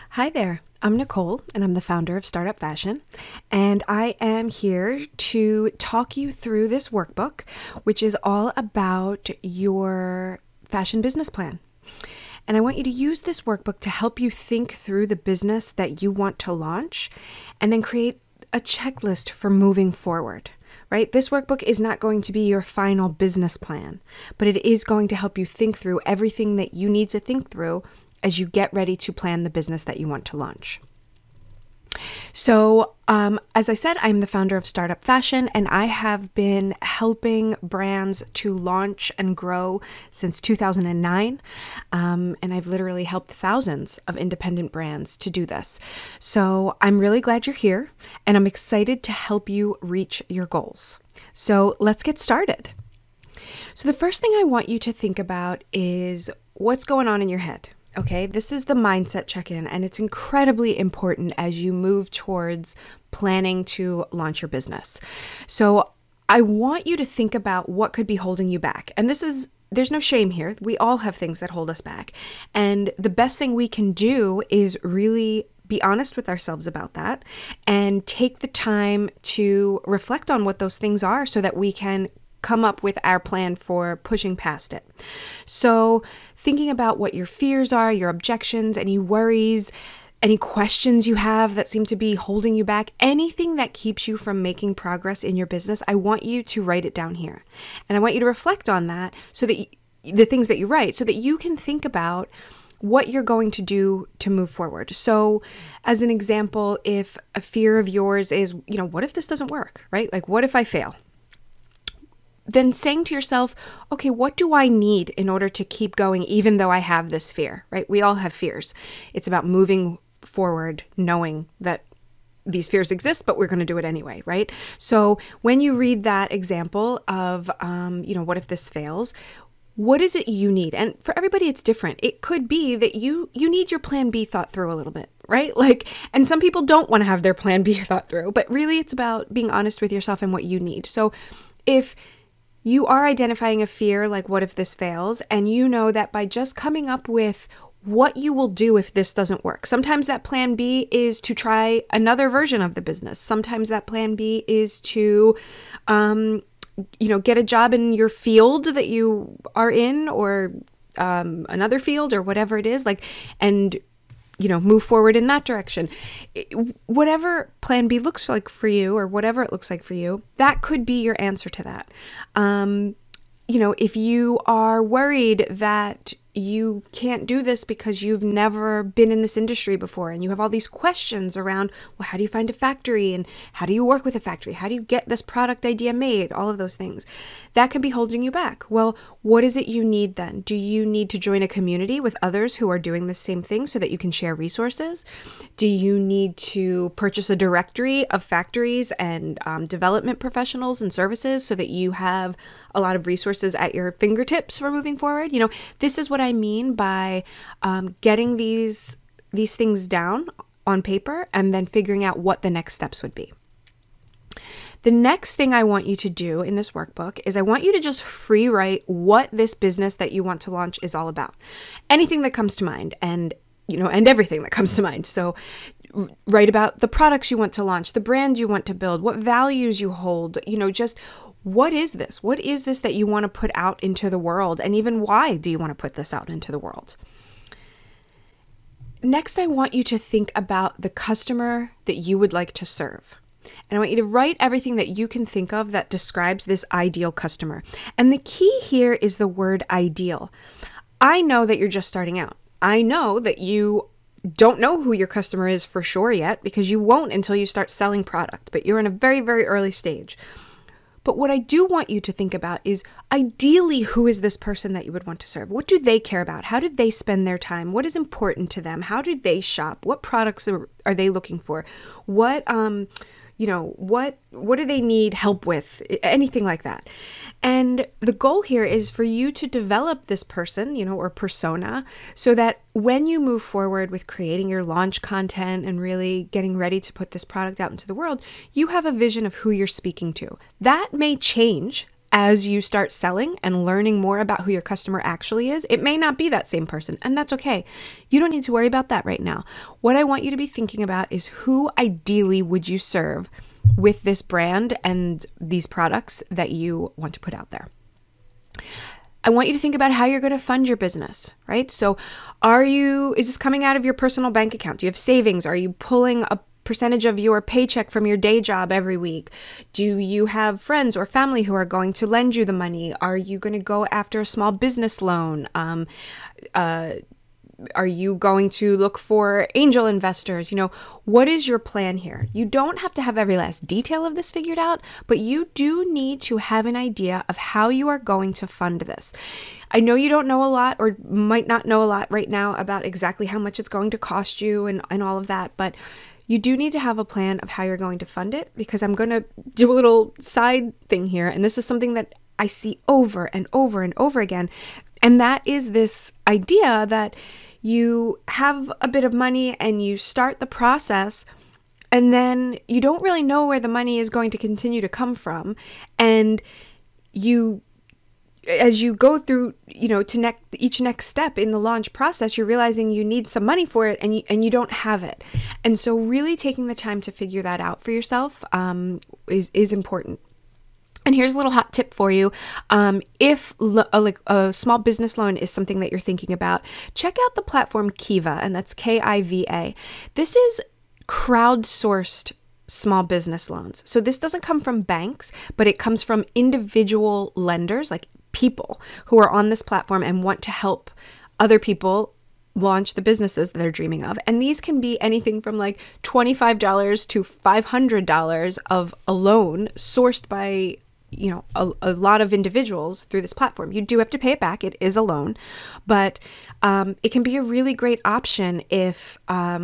Hi there. I'm Nicole, and I'm the founder of Startup Fashion. And I am here to talk you through this workbook, which is all about your fashion business plan. And I want you to use this workbook to help you think through the business that you want to launch and then create a checklist for moving forward. Right? This workbook is not going to be your final business plan, but it is going to help you think through everything that you need to think through as you get ready to plan the business that you want to launch. So, as I said, I'm the founder of Startup Fashion, and I have been helping brands to launch and grow since 2009. And I've literally helped thousands of independent brands to do this. So I'm really glad you're here, and I'm excited to help you reach your goals. So let's get started. So the first thing I want you to think about is what's going on in your head. Okay, this is the mindset check-in, and it's incredibly important as you move towards planning to launch your business. So I want you to think about what could be holding you back. And there's no shame here. We all have things that hold us back. And the best thing we can do is really be honest with ourselves about that and take the time to reflect on what those things are so that we can come up with our plan for pushing past it. So thinking about what your fears are, your objections, any worries, any questions you have that seem to be holding you back, anything that keeps you from making progress in your business, I want you to write it down here. And I want you to reflect on that so that the things that you write, so that you can think about what you're going to do to move forward. So as an example, if a fear of yours is, what if this doesn't work, right? Like, what if I fail? Then saying to yourself, okay, what do I need in order to keep going even though I have this fear, right? We all have fears. It's about moving forward, knowing that these fears exist, but we're going to do it anyway, right? So when you read that example of, what if this fails? What is it you need? And for everybody, it's different. It could be that you need your plan B thought through a little bit, right? And some people don't want to have their plan B thought through, but really it's about being honest with yourself and what you need. So if you are identifying a fear, like what if this fails, and you know that by just coming up with what you will do if this doesn't work. Sometimes that plan B is to try another version of the business. Sometimes that plan B is to, get a job in your field that you are in, or another field, or whatever it is, and move forward in that direction. Whatever plan B looks like for you, or whatever it looks like for you, that could be your answer to that. If you are worried that you can't do this because you've never been in this industry before and you have all these questions around, well, how do you find a factory and how do you work with a factory? How do you get this product idea made? All of those things that can be holding you back. Well, what is it you need then? Do you need to join a community with others who are doing the same thing so that you can share resources? Do you need to purchase a directory of factories and development professionals and services so that you have a lot of resources at your fingertips for moving forward? This is what I mean by getting these things down on paper and then figuring out what the next steps would be. The next thing I want you to do in this workbook is I want you to just free write what this business that you want to launch is all about. Anything that comes to mind and everything that comes to mind. So write about the products you want to launch, the brand you want to build, what values you hold, just what is this? What is this that you want to put out into the world? And even why do you want to put this out into the world? Next, I want you to think about the customer that you would like to serve. And I want you to write everything that you can think of that describes this ideal customer. And the key here is the word ideal. I know that you're just starting out. I know that you don't know who your customer is for sure yet, because you won't until you start selling product, but you're in a very, very early stage. But what I do want you to think about is ideally, who is this person that you would want to serve? What do they care about? How do they spend their time? What is important to them? How do they shop? What products are they looking for? What do they need help with? Anything like that. And the goal here is for you to develop this person, or persona, so that when you move forward with creating your launch content and really getting ready to put this product out into the world, you have a vision of who you're speaking to. That may change as you start selling and learning more about who your customer actually is, it may not be that same person, and that's okay. You don't need to worry about that right now. What I want you to be thinking about is who ideally would you serve with this brand and these products that you want to put out there. I want you to think about how you're going to fund your business, right? So is this coming out of your personal bank account? Do you have savings? Are you pulling a percentage of your paycheck from your day job every week? Do you have friends or family who are going to lend you the money? Are you going to go after a small business loan? Are you going to look for angel investors? What is your plan here? You don't have to have every last detail of this figured out, but you do need to have an idea of how you are going to fund this. I know you don't know a lot or might not know a lot right now about exactly how much it's going to cost you and all of that, but you do need to have a plan of how you're going to fund it, because I'm going to do a little side thing here. And this is something that I see over and over and over again. And that is this idea that you have a bit of money and you start the process, and then you don't really know where the money is going to continue to come from. And as you go through, to each next step in the launch process, you're realizing you need some money for it, and you don't have it. And so really taking the time to figure that out for yourself is important. And here's a little hot tip for you. If a small business loan is something that you're thinking about, check out the platform Kiva, and that's Kiva. This is crowdsourced small business loans. So this doesn't come from banks, but it comes from individual lenders, like people who are on this platform and want to help other people launch the businesses that they're dreaming of. And these can be anything from like $25 to $500 of a loan sourced by a lot of individuals through this platform. You do have to pay it back. It is a loan, but it can be a really great option if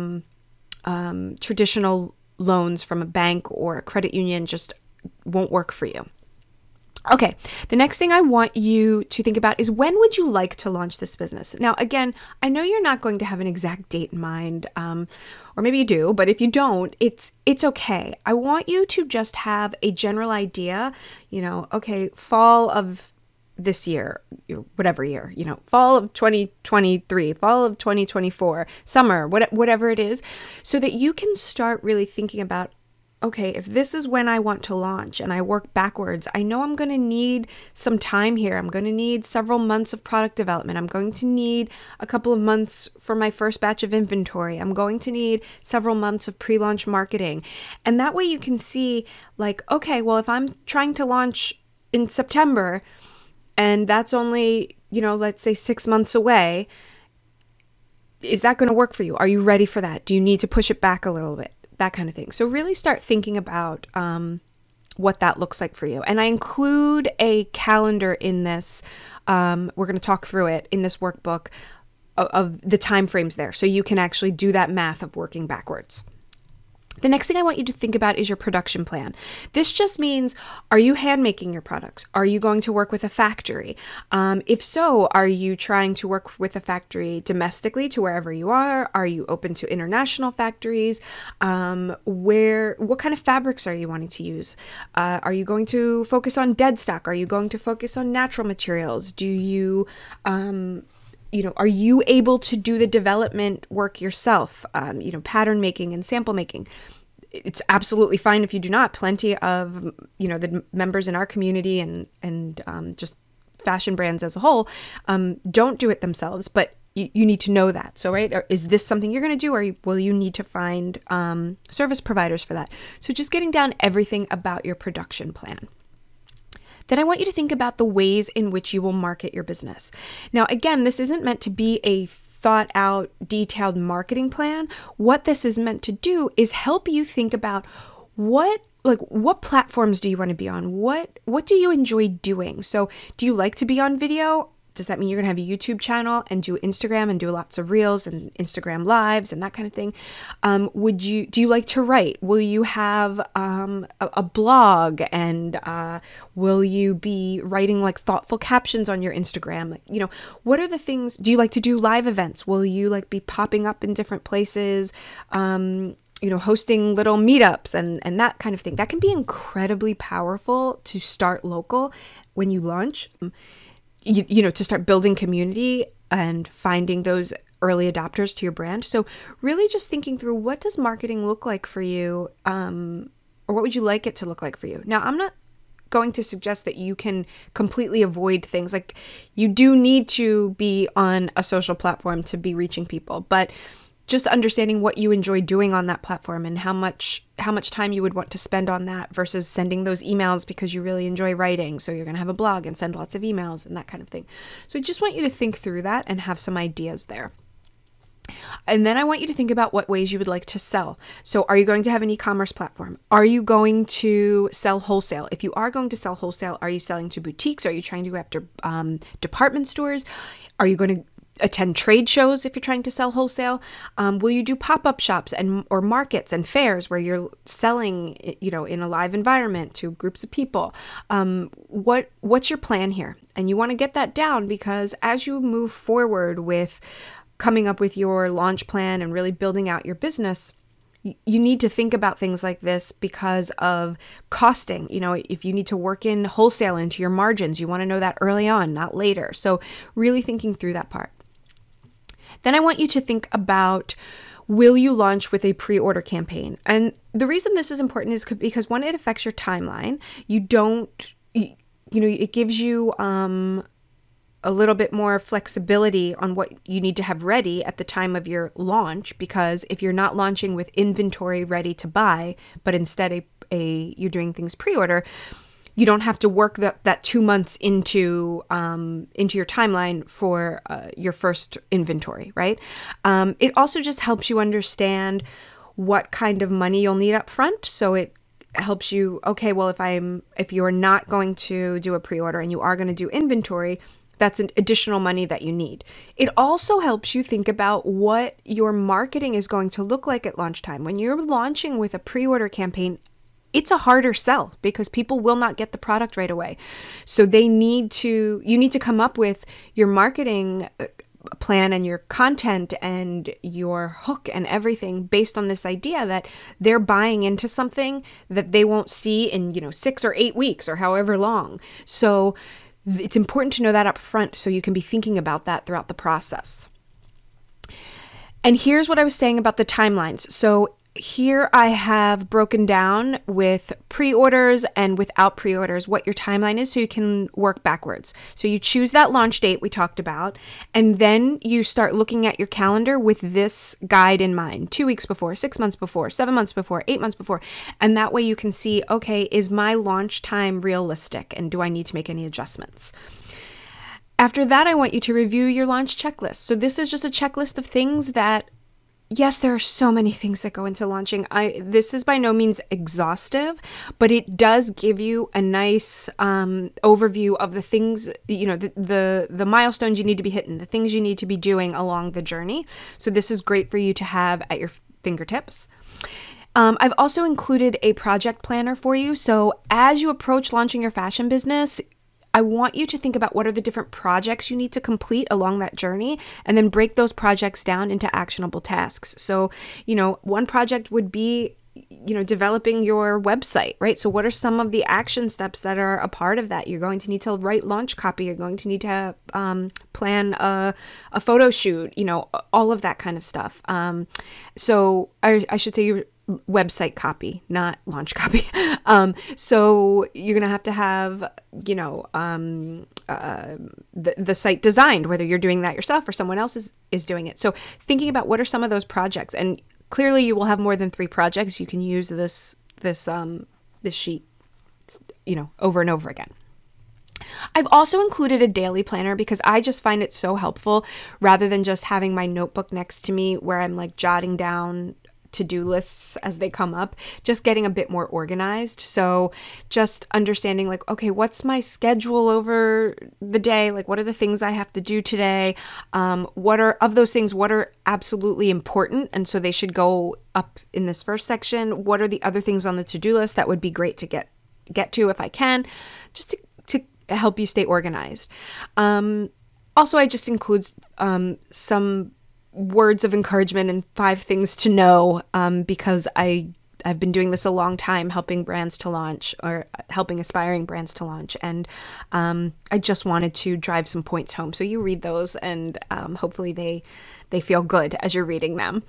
traditional loans from a bank or a credit union just won't work for you. Okay, the next thing I want you to think about is, when would you like to launch this business? Now, again, I know you're not going to have an exact date in mind, or maybe you do, but if you don't, it's okay. I want you to just have a general idea, okay, fall of this year, whatever year, fall of 2023, fall of 2024, summer, whatever it is, so that you can start really thinking about, okay, if this is when I want to launch and I work backwards, I know I'm going to need some time here. I'm going to need several months of product development. I'm going to need a couple of months for my first batch of inventory. I'm going to need several months of pre-launch marketing. And that way you can see, like, okay, well, if I'm trying to launch in September and that's only, let's say 6 months away, is that going to work for you? Are you ready for that? Do you need to push it back a little bit? That kind of thing. So really start thinking about what that looks like for you. And I include a calendar in this. We're going to talk through it in this workbook of the time frames there, so you can actually do that math of working backwards. The next thing I want you to think about is your production plan. This just means, are you hand making your products? Are you going to work with a factory? If so, are you trying to work with a factory domestically to wherever you are? Are you open to international factories? What kind of fabrics are you wanting to use? Are you going to focus on dead stock? Are you going to focus on natural materials? Do you are you able to do the development work yourself? Pattern making and sample making. It's absolutely fine if you do not. Plenty of, the members in our community and just fashion brands as a whole, don't do it themselves, but you need to know that. So, right, is this something you're going to do, or will you need to find service providers for that? So just getting down everything about your production plan. Then I want you to think about the ways in which you will market your business. Now, again, this isn't meant to be a thought out, detailed marketing plan. What this is meant to do is help you think about what platforms do you want to be on? What do you enjoy doing? So do you like to be on video? Does that mean you're going to have a YouTube channel and do Instagram and do lots of reels and Instagram lives and that kind of thing? Do you like to write? Will you have a blog, and will you be writing like thoughtful captions on your Instagram? What are the things? Do you like to do live events? Will you be popping up in different places? hosting little meetups and that kind of thing. That can be incredibly powerful to start local when you launch, to start building community and finding those early adopters to your brand. So really just thinking through, what does marketing look like for you? Or what would you like it to look like for you? Now, I'm not going to suggest that you can completely avoid things. Like, you do need to be on a social platform to be reaching people, but just understanding what you enjoy doing on that platform and how much time you would want to spend on that versus sending those emails because you really enjoy writing. So you're going to have a blog and send lots of emails and that kind of thing. So I just want you to think through that and have some ideas there. And then I want you to think about what ways you would like to sell. So are you going to have an e-commerce platform? Are you going to sell wholesale? If you are going to sell wholesale, are you selling to boutiques? Are you trying to go after department stores? Are you going to attend trade shows if you're trying to sell wholesale? Will you do pop-up shops or markets and fairs where you're selling, in a live environment to groups of people? What's your plan here? And you want to get that down, because as you move forward with coming up with your launch plan and really building out your business, you need to think about things like this because of costing. If you need to work in wholesale into your margins, you want to know that early on, not later. So really thinking through that part. Then I want you to think about, will you launch with a pre-order campaign? And the reason this is important is because, one, it affects your timeline. It gives you a little bit more flexibility on what you need to have ready at the time of your launch, because if you're not launching with inventory ready to buy, but instead you're doing things pre-order, you don't have to work that 2 months into your timeline for your first inventory, right? It also just helps you understand what kind of money you'll need up front. So it helps you, okay, well, if you're not going to do a pre-order and you are going to do inventory, that's an additional money that you need. It also helps you think about what your marketing is going to look like at launch time. When you're launching with a pre-order campaign, it's a harder sell because people will not get the product right away. So you need to come up with your marketing plan and your content and your hook and everything based on this idea that they're buying into something that they won't see in 6 or 8 weeks or however long. So it's important to know that up front so you can be thinking about that throughout the process. And here's what I was saying about the timelines. So here I have broken down with pre-orders and without pre-orders what your timeline is so you can work backwards. So you choose that launch date we talked about, and then you start looking at your calendar with this guide in mind: 2 weeks before, 6 months before, 7 months before, 8 months before. And that way you can see, okay, is my launch time realistic and do I need to make any adjustments? After that, I want you to review your launch checklist. So this is just a checklist of things that, yes, there are so many things that go into launching. This is by no means exhaustive, but it does give you a nice overview of the things, the milestones you need to be hitting, the things you need to be doing along the journey. So this is great for you to have at your fingertips. I've also included a project planner for you. So as you approach launching your fashion business, I want you to think about what are the different projects you need to complete along that journey, and then break those projects down into actionable tasks. So, one project would be, developing your website, right? So what are some of the action steps that are a part of that? You're going to need to write launch copy. You're going to need to plan a photo shoot, all of that kind of stuff. So I should say your website copy, not launch copy. So you're going to have, the site designed, whether you're doing that yourself or someone else is doing it. So thinking about what are some of those projects, and clearly you will have more than 3 projects. You can use this sheet, over and over again. I've also included a daily planner because I just find it so helpful, rather than just having my notebook next to me where I'm like jotting down to-do lists as they come up, just getting a bit more organized. So just understanding like, okay, what's my schedule over the day? Like, what are the things I have to do today? What are absolutely important? And so they should go up in this first section. What are the other things on the to-do list that would be great to get to if I can, just to help you stay organized. Also, I just include some words of encouragement and 5 things to know, because I've been doing this a long time, helping brands to launch, or helping aspiring brands to launch. And I just wanted to drive some points home. So you read those, and hopefully they feel good as you're reading them.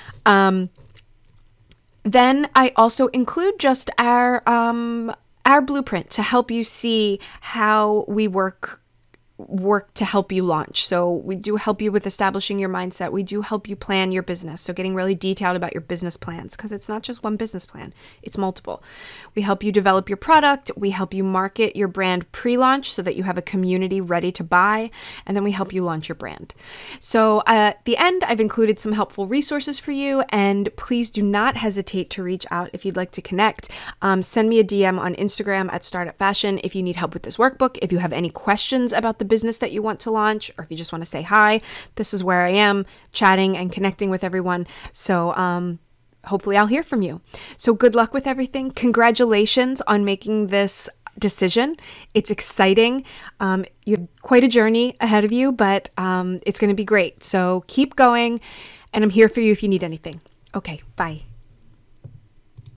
Then I also include just our blueprint to help you see how we work to help you launch. So we do help you with establishing your mindset. We do help you plan your business. So getting really detailed about your business plans, because it's not just one business plan, it's multiple. We help you develop your product. We help you market your brand pre-launch so that you have a community ready to buy. And then we help you launch your brand. So at the end, I've included some helpful resources for you. And please do not hesitate to reach out if you'd like to connect. Send me a DM on Instagram at Startup Fashion if you need help with this workbook. If you have any questions about the business that you want to launch, or if you just want to say hi, this is where I am, chatting and connecting with everyone. So hopefully I'll hear from you. So good luck with everything. Congratulations on making this decision. It's exciting. You have quite a journey ahead of you, but it's going to be great. So keep going, and I'm here for you if you need anything. Okay, bye.